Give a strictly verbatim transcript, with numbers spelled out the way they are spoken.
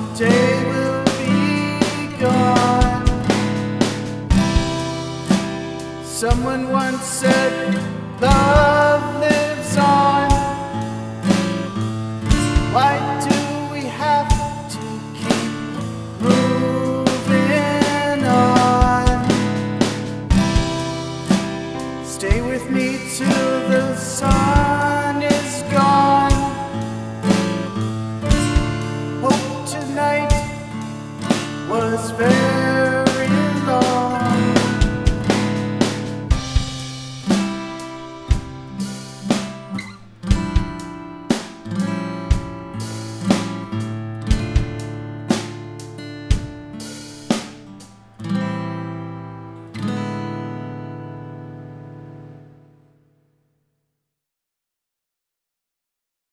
someday will be gone. Someone once said, love lives on. Why do we have to keep moving on? Stay with me till the sun